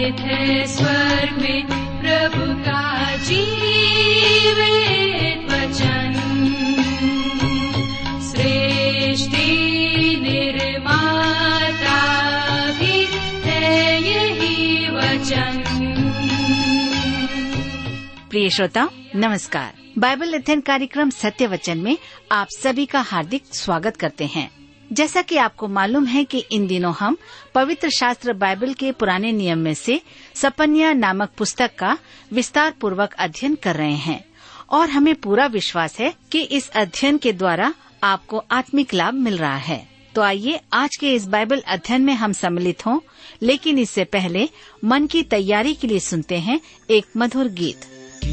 निहित है स्वर्ग में प्रभु का जीवित वचन। सृष्टि निर्माता भी है यही वचन। प्रिय श्रोताओ, नमस्कार। बाइबल अध्ययन कार्यक्रम सत्य वचन में आप सभी का हार्दिक स्वागत करते हैं। जैसा कि आपको मालूम है कि इन दिनों हम पवित्र शास्त्र बाइबल के पुराने नियम में से सपन्या नामक पुस्तक का विस्तार पूर्वक अध्ययन कर रहे हैं और हमें पूरा विश्वास है कि इस अध्ययन के द्वारा आपको आत्मिक लाभ मिल रहा है। तो आइए आज के इस बाइबल अध्ययन में हम सम्मिलित हों, लेकिन इससे पहले मन की तैयारी के लिए सुनते हैं एक मधुर गीत।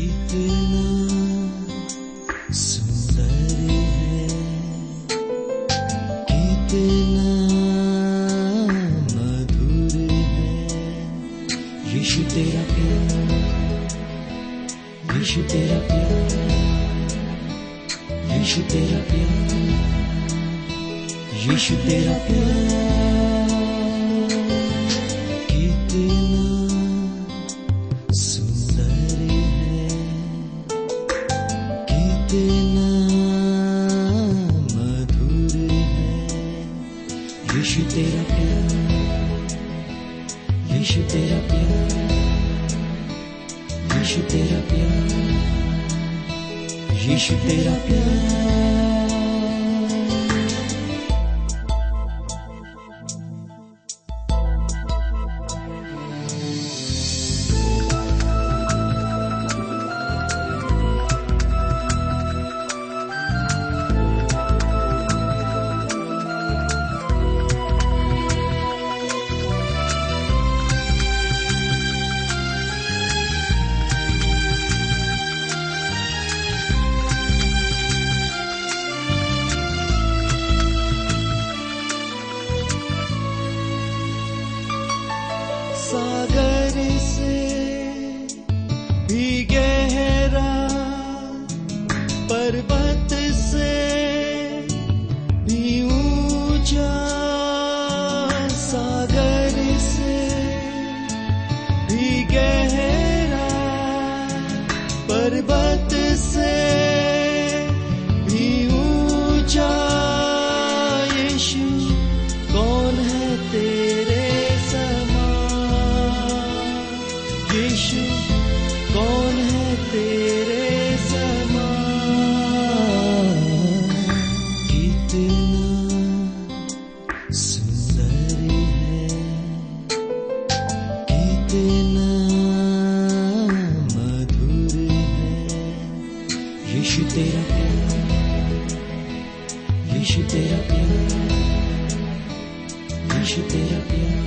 यीशु तेरा प्यार, यीशु तेरा प्यार, यीशु तेरा प्यार, यीशु तेरा प्यार कितना सुंदर है, कितना मधुर है। यीशु तेरा प्यार, यीशु तेरा प्यार, यीशु तेरा प्यार, यीशु तेरा प्यार। सागर से भी गहरा, पर्वत से भी ऊंचा, सागर से भी गहरा, पर्वत से भी ऊंचा। यीशु कौन है तेरे यीशु कौन है तेरे समान, कितना सुंदर है, कितना मधुर है। यीशु तेरा प्यार, यीशु तेरा प्यार, यीशु तेरा प्यार,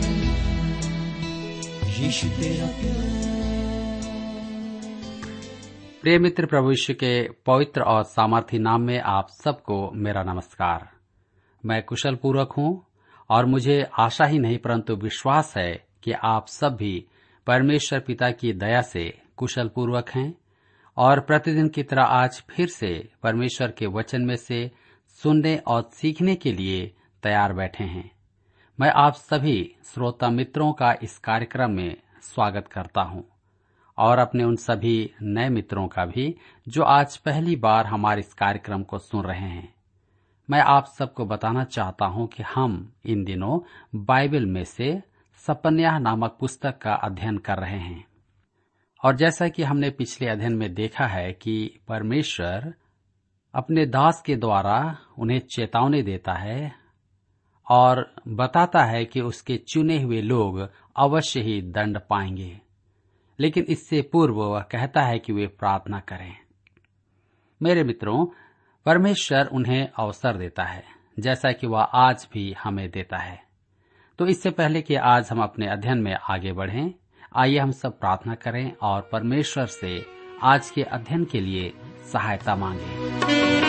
यीशु तेरा प्यार। प्रिय मित्र, प्रभु यीशु के पवित्र और सामर्थी नाम में आप सबको मेरा नमस्कार। मैं कुशल पूर्वक हूँ और मुझे आशा ही नहीं परंतु विश्वास है कि आप सब भी परमेश्वर पिता की दया से कुशल पूर्वक हैं और प्रतिदिन की तरह आज फिर से परमेश्वर के वचन में से सुनने और सीखने के लिए तैयार बैठे हैं। मैं आप सभी श्रोता मित्रों का इस कार्यक्रम में स्वागत करता हूं और अपने उन सभी नए मित्रों का भी जो आज पहली बार हमारे इस कार्यक्रम को सुन रहे हैं। मैं आप सबको बताना चाहता हूं कि हम इन दिनों बाइबल में से सपन्याह नामक पुस्तक का अध्ययन कर रहे हैं और जैसा कि हमने पिछले अध्ययन में देखा है कि परमेश्वर अपने दास के द्वारा उन्हें चेतावनी देता है और बताता है कि उसके चुने हुए लोग अवश्य ही दंड पाएंगे, लेकिन इससे पूर्व वह कहता है कि वे प्रार्थना करें। मेरे मित्रों, परमेश्वर उन्हें अवसर देता है जैसा कि वह आज भी हमें देता है। तो इससे पहले कि आज हम अपने अध्ययन में आगे बढ़ें, आइए हम सब प्रार्थना करें और परमेश्वर से आज के अध्ययन के लिए सहायता मांगें।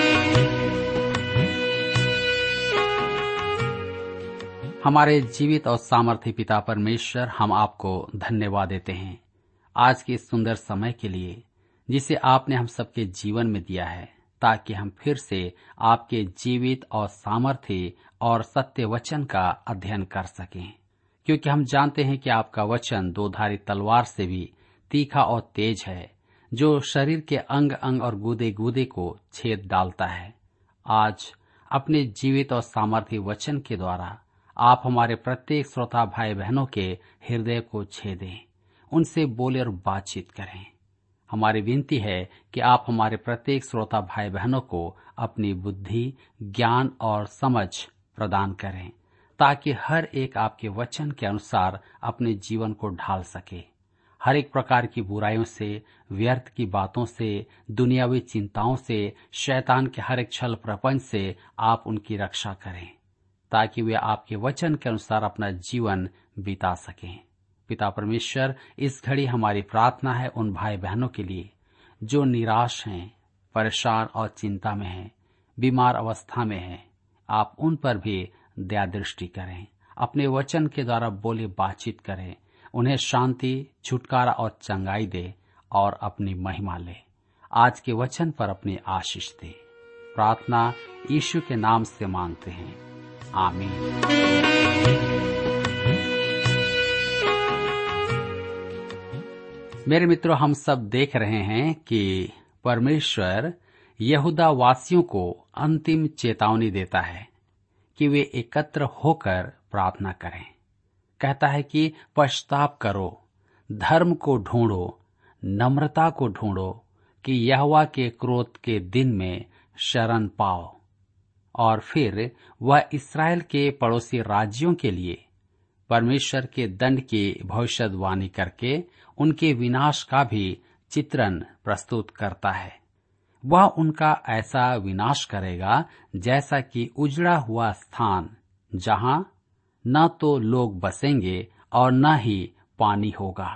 हमारे जीवित और सामर्थी पिता परमेश्वर, हम आपको धन्यवाद देते हैं आज के इस सुंदर समय के लिए जिसे आपने हम सबके जीवन में दिया है, ताकि हम फिर से आपके जीवित और सामर्थी और सत्य वचन का अध्ययन कर सकें, क्योंकि हम जानते हैं कि आपका वचन दोधारी तलवार से भी तीखा और तेज है, जो शरीर के अंग अंग और गूदे गूदे को छेद डालता है। आज अपने जीवित और सामर्थी वचन के द्वारा आप हमारे प्रत्येक श्रोता भाई बहनों के हृदय को छेदें, उनसे बोले और बातचीत करें। हमारी विनती है कि आप हमारे प्रत्येक श्रोता भाई बहनों को अपनी बुद्धि, ज्ञान और समझ प्रदान करें, ताकि हर एक आपके वचन के अनुसार अपने जीवन को ढाल सके। हर एक प्रकार की बुराइयों से, व्यर्थ की बातों से, दुनियावी चिंताओं से, शैतान के हर एक छल प्रपंच से आप उनकी रक्षा करें, ताकि वे आपके वचन के अनुसार अपना जीवन बिता सकें। पिता परमेश्वर, इस घड़ी हमारी प्रार्थना है उन भाई बहनों के लिए जो निराश हैं, परेशान और चिंता में हैं, बीमार अवस्था में हैं। आप उन पर भी दया दृष्टि करें, अपने वचन के द्वारा बोले बातचीत करें, उन्हें शांति, छुटकारा और चंगाई दे और अपनी महिमा ले। आज के वचन पर अपनी आशीष दे। प्रार्थना यीशु के नाम से मांगते हैं, आमीन। मेरे मित्रों, हम सब देख रहे हैं कि परमेश्वर यहूदा वासियों को अंतिम चेतावनी देता है कि वे एकत्र होकर प्रार्थना करें। कहता है कि पश्चाताप करो, धर्म को ढूंढो, नम्रता को ढूंढो, कि यहोवा के क्रोध के दिन में शरण पाओ। और फिर वह इस्राएल के पड़ोसी राज्यों के लिए परमेश्वर के दंड की भविष्यवाणी करके उनके विनाश का भी चित्रण प्रस्तुत करता है। वह उनका ऐसा विनाश करेगा जैसा कि उजड़ा हुआ स्थान, जहां न तो लोग बसेंगे और न ही पानी होगा।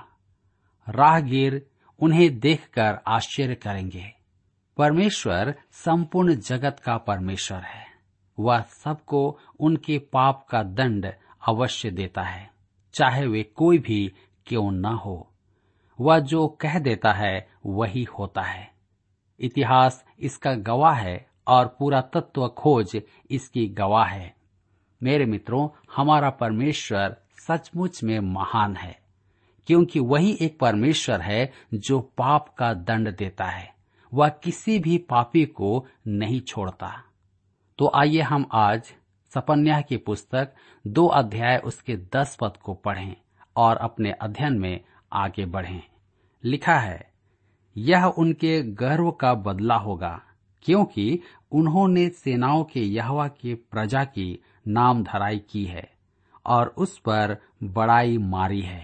राहगीर उन्हें देखकर आश्चर्य करेंगे। परमेश्वर संपूर्ण जगत का परमेश्वर है। वह सबको उनके पाप का दंड अवश्य देता है, चाहे वे कोई भी क्यों न हो। वह जो कह देता है वही होता है। इतिहास इसका गवाह है और पूरा तत्व खोज इसकी गवाह है। मेरे मित्रों, हमारा परमेश्वर सचमुच में महान है, क्योंकि वही एक परमेश्वर है जो पाप का दंड देता है। वह किसी भी पापी को नहीं छोड़ता। तो आइए हम आज सपन्याह की पुस्तक 2 अध्याय उसके 10 पद को पढ़ें और अपने अध्ययन में आगे बढ़ें। लिखा है, यह उनके गर्व का बदला होगा, क्योंकि उन्होंने सेनाओं के यहोवा की प्रजा की नाम धराई की है और उस पर बड़ाई मारी है।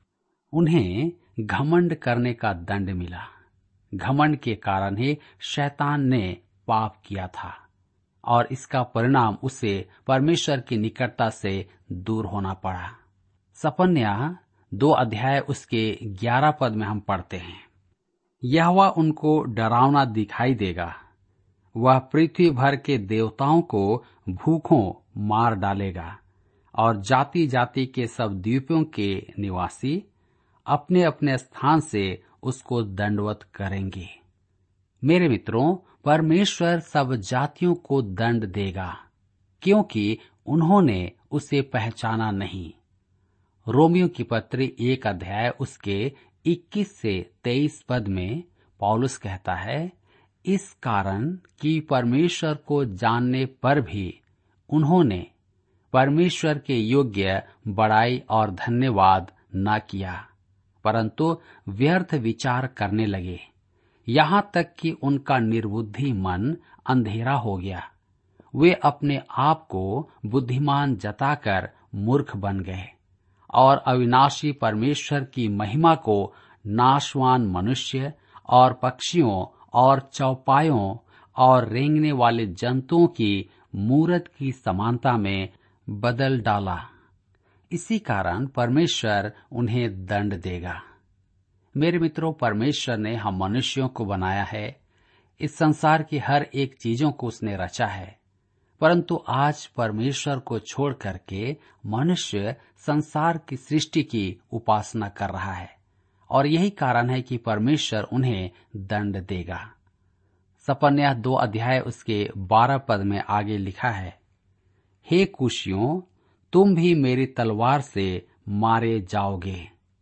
उन्हें घमंड करने का दंड मिला। घमंड के कारण ही शैतान ने पाप किया था और इसका परिणाम उसे परमेश्वर की निकटता से दूर होना पड़ा। सपन्याह 2 अध्याय उसके 11 पद में हम पढ़ते हैं, यहोवा उनको डरावना दिखाई देगा, वह पृथ्वी भर के देवताओं को भूखों मार डालेगा और जाति जाति के सब द्वीपों के निवासी अपने अपने स्थान से उसको दंडवत करेंगे। मेरे मित्रों, परमेश्वर सब जातियों को दंड देगा, क्योंकि उन्होंने उसे पहचाना नहीं। रोमियो की पत्री 1 अध्याय उसके 21 से 23 पद में पौलुस कहता है, इस कारण कि परमेश्वर को जानने पर भी उन्होंने परमेश्वर के योग्य बड़ाई और धन्यवाद न किया, परंतु व्यर्थ विचार करने लगे, यहाँ तक कि उनका निर्बुद्धि मन अंधेरा हो गया। वे अपने आप को बुद्धिमान जताकर मूर्ख बन गए और अविनाशी परमेश्वर की महिमा को नाशवान मनुष्य और पक्षियों और चौपायों और रेंगने वाले जंतुओं की मूरत की समानता में बदल डाला। इसी कारण परमेश्वर उन्हें दंड देगा। मेरे मित्रों, परमेश्वर ने हम मनुष्यों को बनाया है। इस संसार की हर एक चीजों को उसने रचा है, परंतु आज परमेश्वर को छोड़ करके मनुष्य संसार की सृष्टि की उपासना कर रहा है और यही कारण है कि परमेश्वर उन्हें दंड देगा। सपन्याह 2 अध्याय उसके 12 पद में आगे लिखा है, हे कुशियों, तुम भी मेरी तलवार से मारे जाओगे।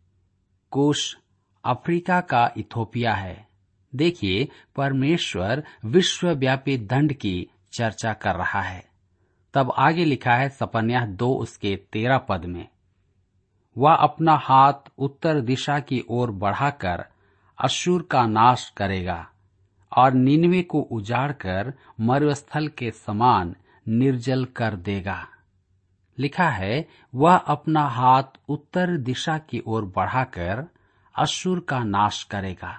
कुश अफ्रीका का इथोपिया है। देखिए, परमेश्वर विश्वव्यापी दंड की चर्चा कर रहा है। तब आगे लिखा है सपन्याह 2 उसके 13 पद में, वह अपना हाथ उत्तर दिशा की ओर बढ़ाकर अश्शूर का नाश करेगा और निनवे को उजाड़कर मरुस्थल के समान निर्जल कर देगा। लिखा है, वह अपना हाथ उत्तर दिशा की ओर बढ़ाकर अश्शूर का नाश करेगा।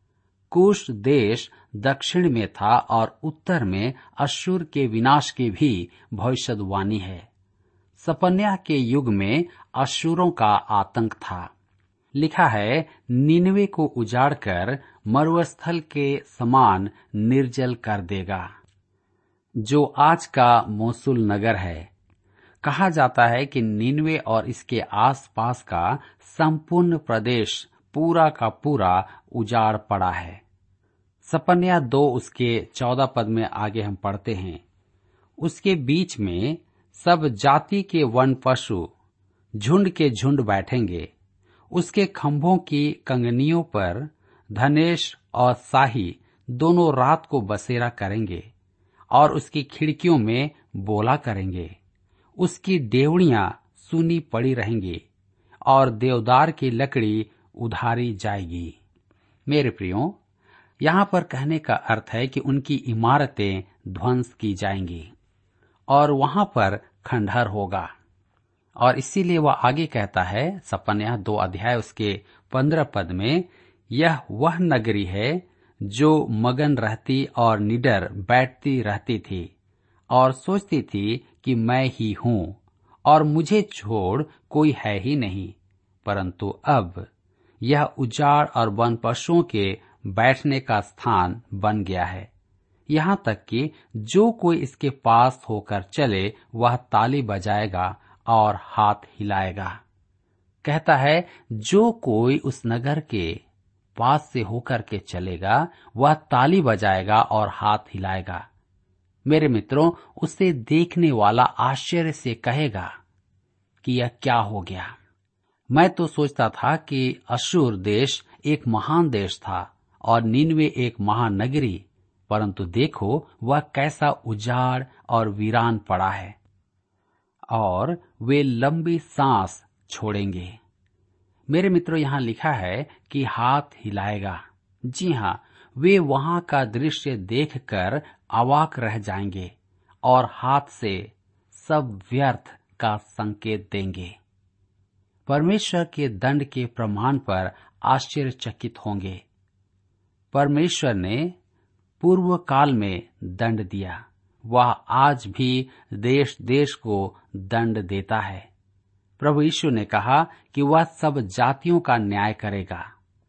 कुश देश दक्षिण में था और उत्तर में अश्शूर के विनाश की भी भविष्यवाणी है। सपन्याह के युग में अश्शूरों का आतंक था। लिखा है, निनवे को उजाड़कर मरुस्थल के समान निर्जल कर देगा, जो आज का मोसुल नगर है। कहा जाता है कि निनवे और इसके आसपास का संपूर्ण प्रदेश पूरा का पूरा उजाड़ पड़ा है। सपन्याह 2 उसके 14 पद में आगे हम पढ़ते हैं, उसके बीच में सब जाति के वन पशु झुंड के झुंड बैठेंगे। उसके खंभों की कंगनियों पर धनेश और शाही दोनों रात को बसेरा करेंगे और उसकी खिड़कियों में बोला करेंगे। उसकी डेवड़ियां सूनी पड़ी रहेंगी और देवदार की लकड़ी उधारी जाएगी। मेरे प्रियो, यहाँ पर कहने का अर्थ है कि उनकी इमारतें ध्वंस की जाएंगी और वहां पर खंडहर होगा। और इसीलिए वह आगे कहता है सपन्याह 2 अध्याय उसके 15 पद में, यह वह नगरी है जो मगन रहती और निडर बैठती रहती थी और सोचती थी कि मैं ही हूँ और मुझे छोड़ कोई है ही नहीं, परंतु अब यह उजाड़ और वन पशुओं के बैठने का स्थान बन गया है। यहाँ तक कि जो कोई इसके पास होकर चले वह ताली बजाएगा और हाथ हिलाएगा। कहता है, जो कोई उस नगर के पास से होकर के चलेगा वह ताली बजाएगा और हाथ हिलाएगा। मेरे मित्रों, उसे देखने वाला आश्चर्य से कहेगा कि यह क्या हो गया। मैं तो सोचता था कि अश्शूर देश एक महान देश था और निनवे एक महानगरी, परंतु देखो वह कैसा उजाड़ और वीरान पड़ा है और वे लंबी सांस छोड़ेंगे। मेरे मित्रों, यहाँ लिखा है कि हाथ हिलाएगा। जी हाँ, वे वहां का दृश्य देखकर अवाक रह जाएंगे और हाथ से सब व्यर्थ का संकेत देंगे। परमेश्वर के दंड के प्रमाण पर आश्चर्यचकित होंगे। परमेश्वर ने पूर्व काल में दंड दिया, वह आज भी देश देश को दंड देता है। प्रभु यीशु ने कहा कि वह सब जातियों का न्याय करेगा।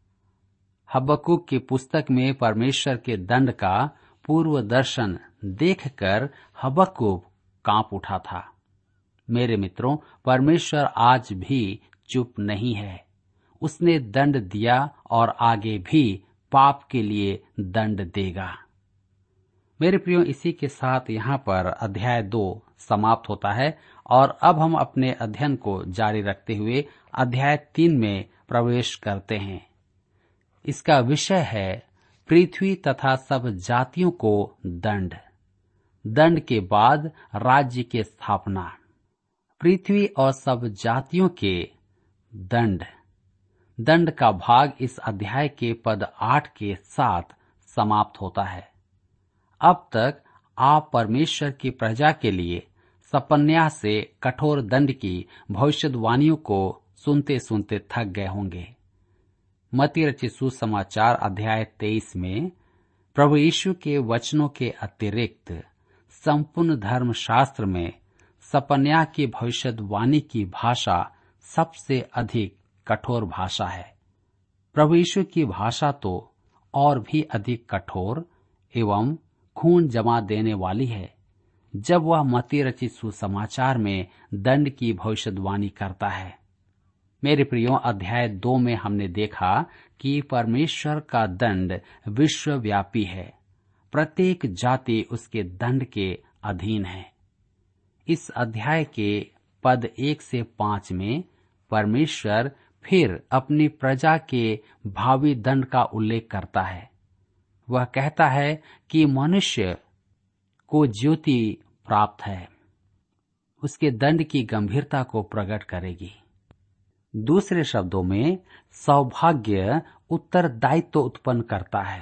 हबक्कुक की पुस्तक में परमेश्वर के दंड का पूर्व दर्शन देखकर हबक्कुक कांप उठा था। मेरे मित्रों, परमेश्वर आज भी चुप नहीं है। उसने दंड दिया और आगे भी पाप के लिए दंड देगा। मेरे प्रियो, इसी के साथ यहाँ पर अध्याय 2 समाप्त होता है और अब हम अपने अध्ययन को जारी रखते हुए अध्याय 3 में प्रवेश करते हैं। इसका विषय है पृथ्वी तथा सब जातियों को दंड। दंड के बाद राज्य की स्थापना। पृथ्वी और सब जातियों के दंड। दंड का भाग इस अध्याय के पद 8 के साथ समाप्त होता है। अब तक आप परमेश्वर की प्रजा के लिए सपन्याह से कठोर दंड की भविष्यवाणियों को सुनते सुनते थक गए होंगे। मत्ती रचित सुसमाचार अध्याय 23 में प्रभु यीशु के वचनों के अतिरिक्त संपूर्ण धर्म शास्त्र में सपन्याह की भविष्यवाणी की भाषा सबसे अधिक कठोर भाषा है। प्रभु यीशु की भाषा तो और भी अधिक कठोर एवं खून जमा देने वाली है जब वह मत्ती रचित सुसमाचार में दंड की भविष्यवाणी करता है। मेरे प्रियो, अध्याय 2 में हमने देखा कि परमेश्वर का दंड विश्वव्यापी है। प्रत्येक जाति उसके दंड के अधीन है। इस अध्याय के पद 1 से 5 में परमेश्वर फिर अपनी प्रजा के भावी दंड का उल्लेख करता है। वह कहता है कि मनुष्य को ज्योति प्राप्त है, उसके दंड की गंभीरता को प्रकट करेगी। दूसरे शब्दों में, सौभाग्य उत्तरदायित्व उत्पन्न करता है।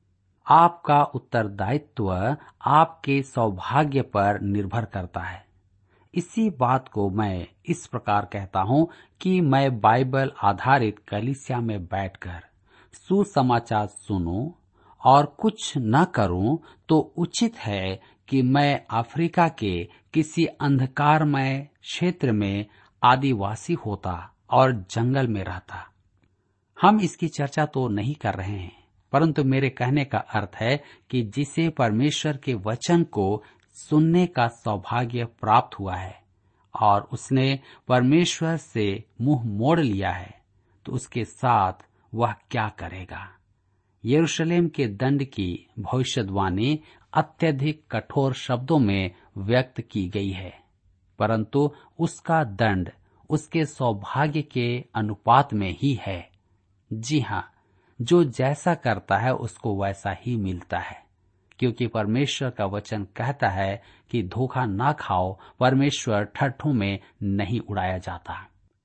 आपका उत्तरदायित्व आपके सौभाग्य पर निर्भर करता है। इसी बात को मैं इस प्रकार कहता हूं कि मैं बाइबल आधारित कलीसिया में बैठकर सुसमाचार सुनूं और कुछ न करूं तो उचित है कि मैं अफ्रीका के किसी अंधकारमय क्षेत्र में आदिवासी होता और जंगल में रहता। हम इसकी चर्चा तो नहीं कर रहे हैं, परंतु मेरे कहने का अर्थ है कि जिसे परमेश्वर के वचन को सुनने का सौभाग्य प्राप्त हुआ है और उसने परमेश्वर से मुंह मोड़ लिया है, तो उसके साथ वह क्या करेगा। यरूशलेम के दंड की भविष्यवाणी अत्यधिक कठोर शब्दों में व्यक्त की गई है, परंतु उसका दंड उसके सौभाग्य के अनुपात में ही है। जी हाँ, जो जैसा करता है उसको वैसा ही मिलता है, क्योंकि परमेश्वर का वचन कहता है कि धोखा ना खाओ, परमेश्वर ठट्ठों में नहीं उड़ाया जाता।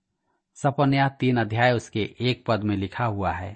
सपन्या 3 अध्याय उसके 1 पद में लिखा हुआ है,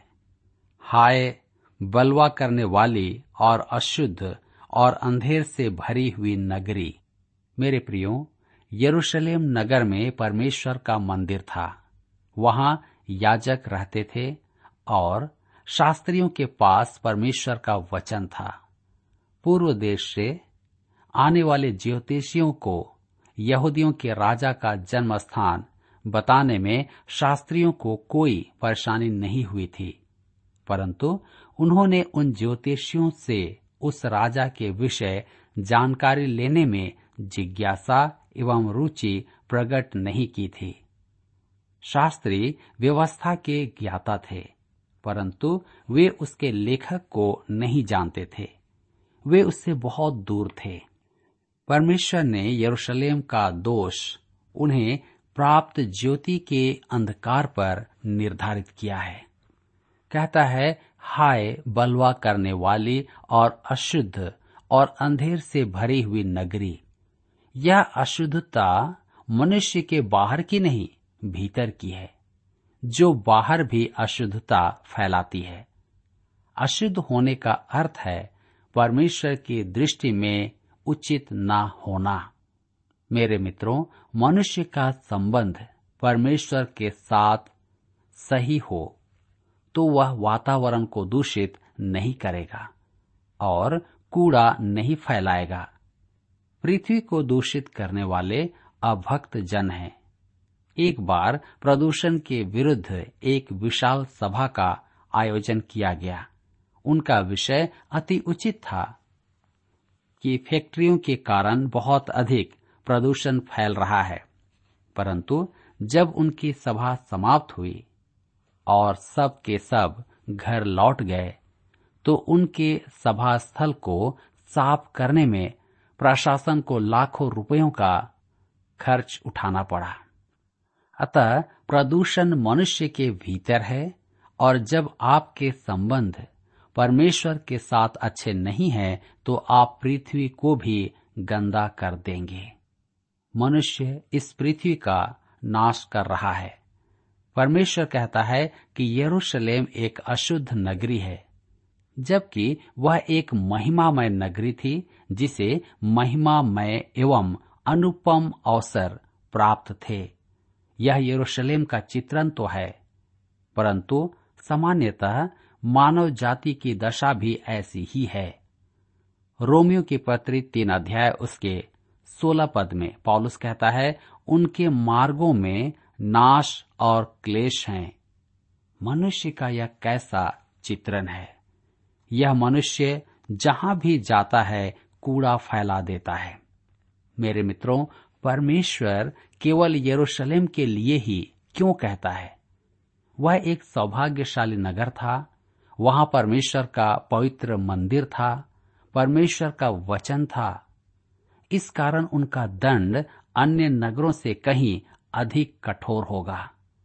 हाय बलवा करने वाली और अशुद्ध और अंधेर से भरी हुई नगरी। मेरे प्रियो, यरूशलेम नगर में परमेश्वर का मंदिर था। वहां याजक रहते थे और शास्त्रियों के पास परमेश्वर का वचन था। पूर्व देश से आने वाले ज्योतिषियों को यहूदियों के राजा का जन्म स्थान बताने में शास्त्रियों को कोई परेशानी नहीं हुई थी, परंतु उन्होंने उन ज्योतिषियों से उस राजा के विषय जानकारी लेने में जिज्ञासा एवं रुचि प्रकट नहीं की थी। शास्त्री व्यवस्था के ज्ञाता थे, परंतु वे उसके लेखक को नहीं जानते थे। वे उससे बहुत दूर थे। परमेश्वर ने यरूशलेम का दोष उन्हें प्राप्त ज्योति के अंधकार पर निर्धारित किया है। कहता है, हाय बलवा करने वाली और अशुद्ध और अंधेर से भरी हुई नगरी। यह अशुद्धता मनुष्य के बाहर की नहीं, भीतर की है, जो बाहर भी अशुद्धता फैलाती है। अशुद्ध होने का अर्थ है परमेश्वर की दृष्टि में उचित ना होना। मेरे मित्रों, मनुष्य का संबंध परमेश्वर के साथ सही हो तो वह वातावरण को दूषित नहीं करेगा और कूड़ा नहीं फैलाएगा। पृथ्वी को दूषित करने वाले अभक्त जन हैं। एक बार प्रदूषण के विरुद्ध एक विशाल सभा का आयोजन किया गया। उनका विषय अति उचित था कि फैक्ट्रियों के कारण बहुत अधिक प्रदूषण फैल रहा है, परंतु जब उनकी सभा समाप्त हुई और सब के सब घर लौट गए, तो उनके सभा स्थल को साफ करने में प्रशासन को लाखों रुपयों का खर्च उठाना पड़ा। अतः प्रदूषण मनुष्य के भीतर है, और जब आपके संबंध परमेश्वर के साथ अच्छे नहीं हैं, तो आप पृथ्वी को भी गंदा कर देंगे। मनुष्य इस पृथ्वी का नाश कर रहा है। परमेश्वर कहता है कि यरूशलेम एक अशुद्ध नगरी है, जबकि वह एक महिमामय नगरी थी, जिसे महिमामय एवं अनुपम अवसर प्राप्त थे। यह यरूशलेम का चित्रण तो है, परंतु सामान्यतः मानव जाति की दशा भी ऐसी ही है। रोमियो की पत्री 3 अध्याय उसके 16 पद में पौलुस कहता है, उनके मार्गों में नाश और क्लेश हैं। मनुष्य का यह कैसा चित्रण है। यह मनुष्य जहां भी जाता है कूड़ा फैला देता है। मेरे मित्रों, परमेश्वर केवल यरूशलेम के लिए ही क्यों कहता है? वह एक सौभाग्यशाली नगर था। वहां परमेश्वर का पवित्र मंदिर था, परमेश्वर का वचन था। इस कारण उनका दंड अन्य नगरों से कहीं अधिक कठोर होगा।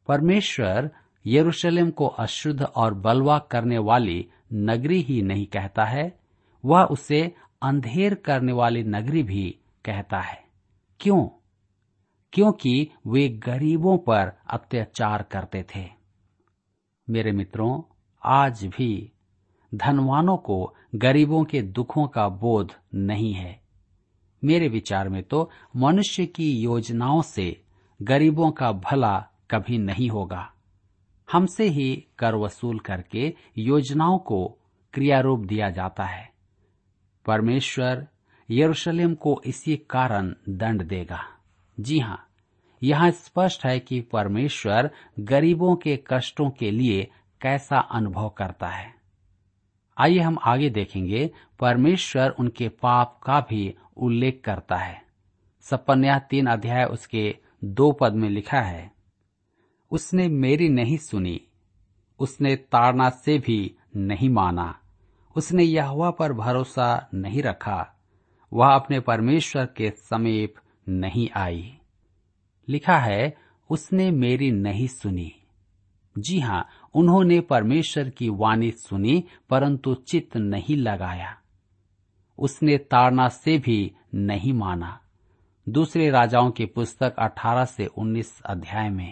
परमेश्वर यरूशलेम को अशुद्ध और बलवा करने वाली नगरी ही नहीं कहता है, वह उसे अंधेर करने वाली नगरी भी कहता है। क्यों? क्योंकि वे गरीबों पर अत्याचार करते थे। मेरे मित्रों, आज भी धनवानों को गरीबों के दुखों का बोध नहीं है। मेरे विचार में तो मनुष्य की योजनाओं से गरीबों का भला कभी नहीं होगा। हमसे ही कर वसूल करके योजनाओं को क्रियारूप दिया जाता है। परमेश्वर यरूशलेम को इसी कारण दंड देगा। जी हाँ, यहाँ स्पष्ट है कि परमेश्वर गरीबों के कष्टों के लिए कैसा अनुभव करता है। आइए हम आगे देखेंगे। परमेश्वर उनके पाप का भी उल्लेख करता है। सपन्याह 3 अध्याय उसके 2 पद में लिखा है, उसने मेरी नहीं सुनी, उसने ताड़ना से भी नहीं माना, उसने यहोवा पर भरोसा नहीं रखा, वह अपने परमेश्वर के समीप नहीं आई। लिखा है, उसने मेरी नहीं सुनी। जी हाँ, उन्होंने परमेश्वर की वाणी सुनी परंतु चित्त नहीं लगाया। उसने ताड़ना से भी नहीं माना। दूसरे राजाओं की पुस्तक 18 से 19 अध्याय में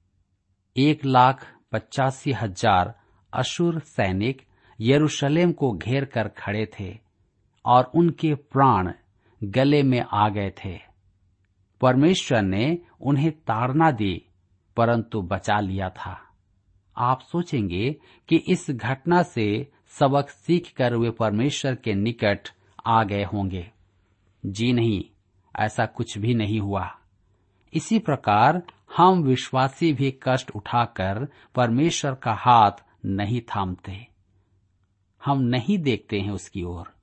1,85,000 अशूर सैनिक यरूशलेम को घेर कर खड़े थे और उनके प्राण गले में आ गए थे। परमेश्वर ने उन्हें ताड़ना दी परंतु बचा लिया था। आप सोचेंगे कि इस घटना से सबक सीखकर वे परमेश्वर के निकट आ गए होंगे। जी नहीं, ऐसा कुछ भी नहीं हुआ। इसी प्रकार हम विश्वासी भी कष्ट उठाकर परमेश्वर का हाथ नहीं थामते। हम नहीं देखते हैं उसकी ओर।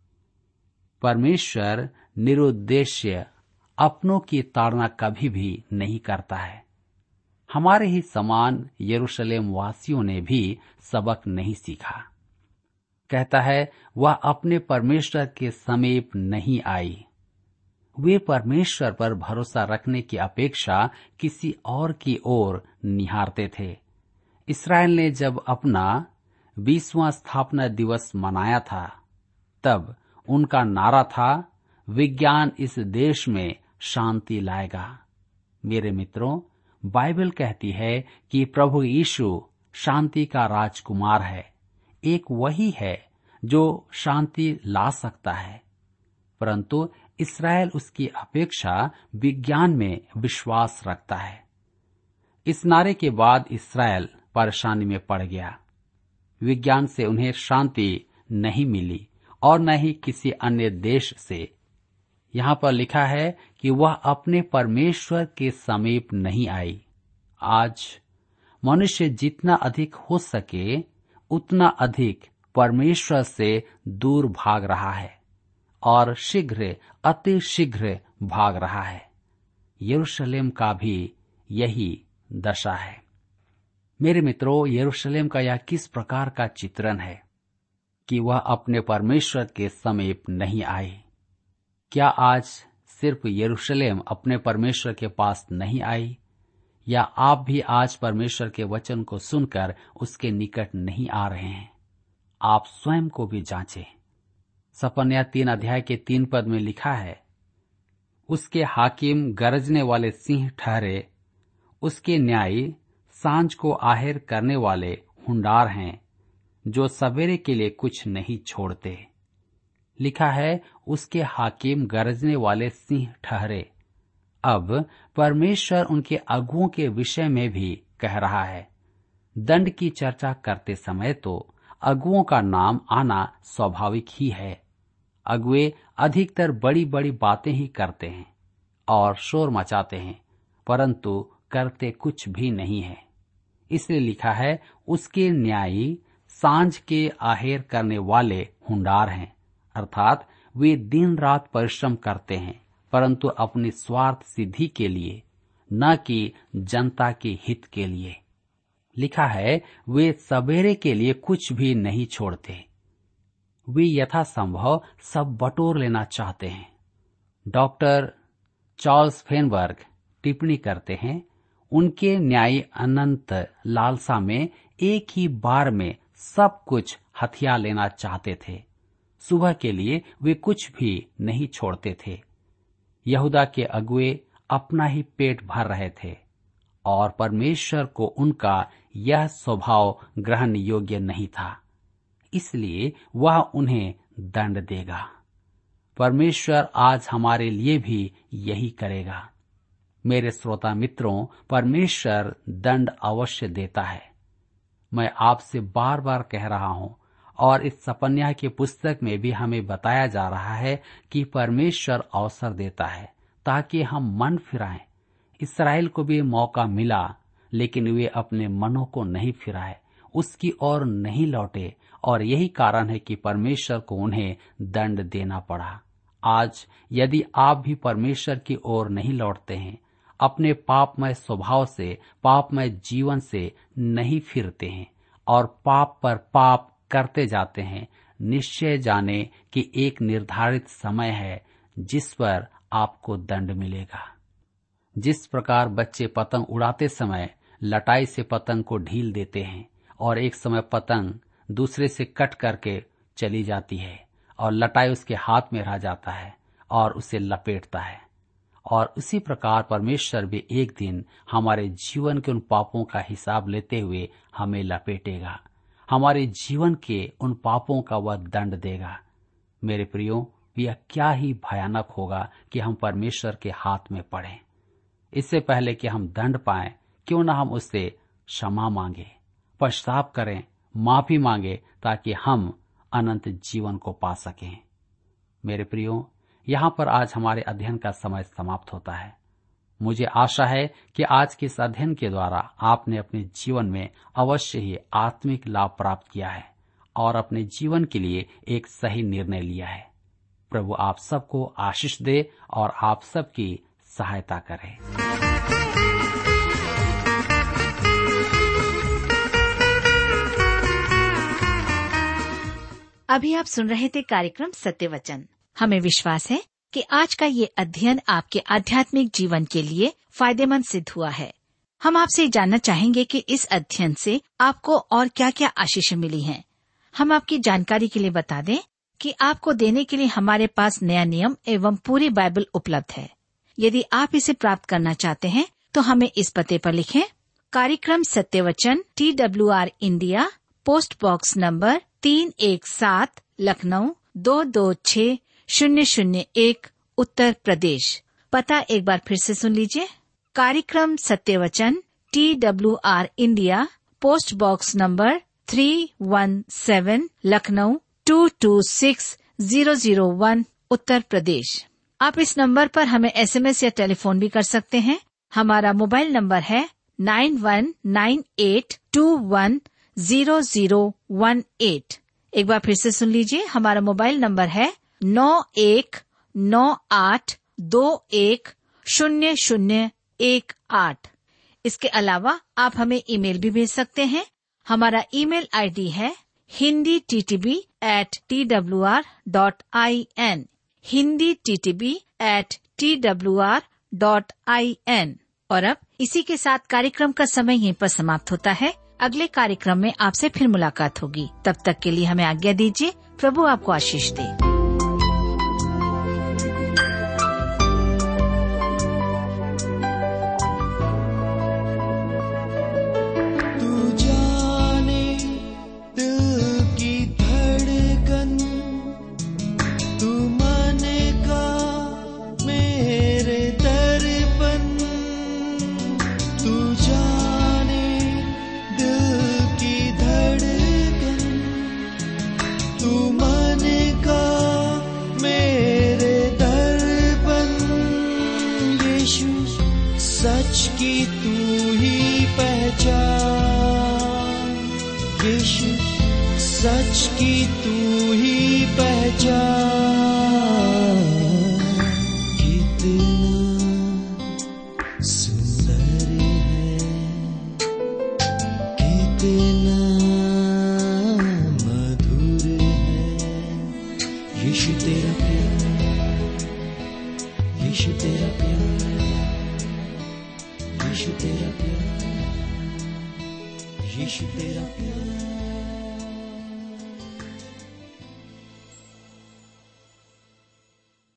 परमेश्वर निरुद्देश्य अपनों की ताड़ना कभी भी नहीं करता है। हमारे ही समान यरूशलेम वासियों ने भी सबक नहीं सीखा। कहता है, वह अपने परमेश्वर के समीप नहीं आई। वे परमेश्वर पर भरोसा रखने की अपेक्षा किसी और की ओर निहारते थे। इस्राएल ने जब अपना 20वां स्थापना दिवस मनाया था, तब उनका नारा था, विज्ञान इस देश में शांति लाएगा। मेरे मित्रों, बाइबल कहती है कि प्रभु यीशु शांति का राजकुमार है। एक वही है जो शांति ला सकता है, परंतु इस्राएल उसकी अपेक्षा विज्ञान में विश्वास रखता है। इस नारे के बाद इस्राएल परेशानी में पड़ गया। विज्ञान से उन्हें शांति नहीं मिली और न ही किसी अन्य देश से। यहाँ पर लिखा है कि वह अपने परमेश्वर के समीप नहीं आई। आज मनुष्य जितना अधिक हो सके उतना अधिक परमेश्वर से दूर भाग रहा है और शीघ्र अति शीघ्र भाग रहा है। यरूशलेम का भी यही दशा है। मेरे मित्रों, यरूशलेम का यह किस प्रकार का चित्रण है कि वह अपने परमेश्वर के समीप नहीं आई। क्या आज सिर्फ यरूशलेम अपने परमेश्वर के पास नहीं आई, या आप भी आज परमेश्वर के वचन को सुनकर उसके निकट नहीं आ रहे हैं? आप स्वयं को भी जांचें। सपन्याह 3 अध्याय के 3 पद में लिखा है, उसके हाकिम गरजने वाले सिंह ठहरे, उसके न्यायी सांझ को आहेर करने वाले हुंडार हैं, जो सवेरे के लिए कुछ नहीं छोड़ते। लिखा है, उसके हाकिम गरजने वाले सिंह ठहरे। अब परमेश्वर उनके अगुओं के विषय में भी कह रहा है। दंड की चर्चा करते समय तो अगुओं का नाम आना स्वाभाविक ही है। अगुए अधिकतर बड़ी बड़ी बातें ही करते हैं और शोर मचाते हैं, परंतु करते कुछ भी नहीं है। इसलिए लिखा है, उसके न्यायी सांझ के आहेर करने वाले हुंडार हैं, अर्थात वे दिन रात परिश्रम करते हैं, परंतु अपनी स्वार्थ सिद्धि के लिए, न कि जनता के हित के लिए। लिखा है, वे सवेरे के लिए कुछ भी नहीं छोड़ते। वे यथासंभव सब बटोर लेना चाहते हैं। डॉक्टर चार्ल्स फेनबर्ग टिप्पणी करते हैं, उनके न्यायी अनंत लालसा में एक ही बार में सब कुछ हथिया लेना चाहते थे। सुबह के लिए वे कुछ भी नहीं छोड़ते थे। यहूदा के अगुए अपना ही पेट भर रहे थे और परमेश्वर को उनका यह स्वभाव ग्रहण योग्य नहीं था, इसलिए वह उन्हें दंड देगा। परमेश्वर आज हमारे लिए भी यही करेगा। मेरे श्रोता मित्रों, परमेश्वर दंड अवश्य देता है। मैं आपसे बार बार कह रहा हूं और इस सपन्याह की पुस्तक में भी हमें बताया जा रहा है कि परमेश्वर अवसर देता है ताकि हम मन फिराएं। इस्राएल को भी मौका मिला, लेकिन वे अपने मनों को नहीं फिराए, उसकी ओर नहीं लौटे, और यही कारण है कि परमेश्वर को उन्हें दंड देना पड़ा। आज यदि आप भी परमेश्वर की ओर नहीं लौटते हैं, अपने पापमय स्वभाव से, पापमय जीवन से नहीं फिरते हैं और पाप पर पाप करते जाते हैं, निश्चय जाने कि एक निर्धारित समय है जिस पर आपको दंड मिलेगा। जिस प्रकार बच्चे पतंग उड़ाते समय लटाई से पतंग को ढील देते हैं और एक समय पतंग दूसरे से कट करके चली जाती है और लटाई उसके हाथ में रह जाता है और उसे लपेटता है, और उसी प्रकार परमेश्वर भी एक दिन हमारे जीवन के उन पापों का हिसाब लेते हुए हमें लपेटेगा। हमारे जीवन के उन पापों का वह दंड देगा। मेरे प्रियो, यह क्या ही भयानक होगा कि हम परमेश्वर के हाथ में पड़ें। इससे पहले कि हम दंड पाएं, क्यों न हम उससे क्षमा मांगे, पश्चाताप करें, माफी मांगे, ताकि हम अनंत जीवन को पा सकें। मेरे प्रियो, यहाँ पर आज हमारे अध्ययन का समय समाप्त होता है। मुझे आशा है कि आज के इस अध्ययन के द्वारा आपने अपने जीवन में अवश्य ही आत्मिक लाभ प्राप्त किया है और अपने जीवन के लिए एक सही निर्णय लिया है। प्रभु आप सबको आशीष दे और आप सबकी सहायता करे। अभी आप सुन रहे थे कार्यक्रम सत्य वचन। हमें विश्वास है कि आज का ये अध्ययन आपके आध्यात्मिक जीवन के लिए फायदेमंद सिद्ध हुआ है। हम आपसे जानना चाहेंगे कि इस अध्ययन से आपको और क्या क्या आशीष मिली हैं। हम आपकी जानकारी के लिए बता दें कि आपको देने के लिए हमारे पास नया नियम एवं पूरी बाइबल उपलब्ध है। यदि आप इसे प्राप्त करना चाहते हैं तो हमें इस पते पर लिखें। कार्यक्रम सत्य वचन, TWR India, post box number 317, Lucknow 226001, Uttar Pradesh. पता एक बार फिर से सुन लीजिए। कार्यक्रम सत्य वचन, TWR India, post box number 317, Lucknow 226001, Uttar Pradesh. आप इस नंबर पर हमें SMS या टेलीफोन भी कर सकते हैं। हमारा मोबाइल नंबर है 9198210018। एक बार फिर से सुन लीजिए। हमारा मोबाइल नंबर है 9198210018। इसके अलावा आप हमें ईमेल भी भेज सकते हैं। हमारा ईमेल ID है hinditb@twr.in, hinditb@twr.in। और अब इसी के साथ कार्यक्रम का समय यहीं पर समाप्त होता है। अगले कार्यक्रम में आपसे फिर मुलाकात होगी। तब तक के लिए हमें आज्ञा दीजिए। प्रभु आपको आशीष दे। सच की तू ही पहचान, यीशु सच की तू ही पहचान। कितना सुंदर है, कितना मधुर है यीशु तेरा प्यार, यीशु तेरा प्यार, यीशु तेरा प्यार। यीशु तेरा प्यार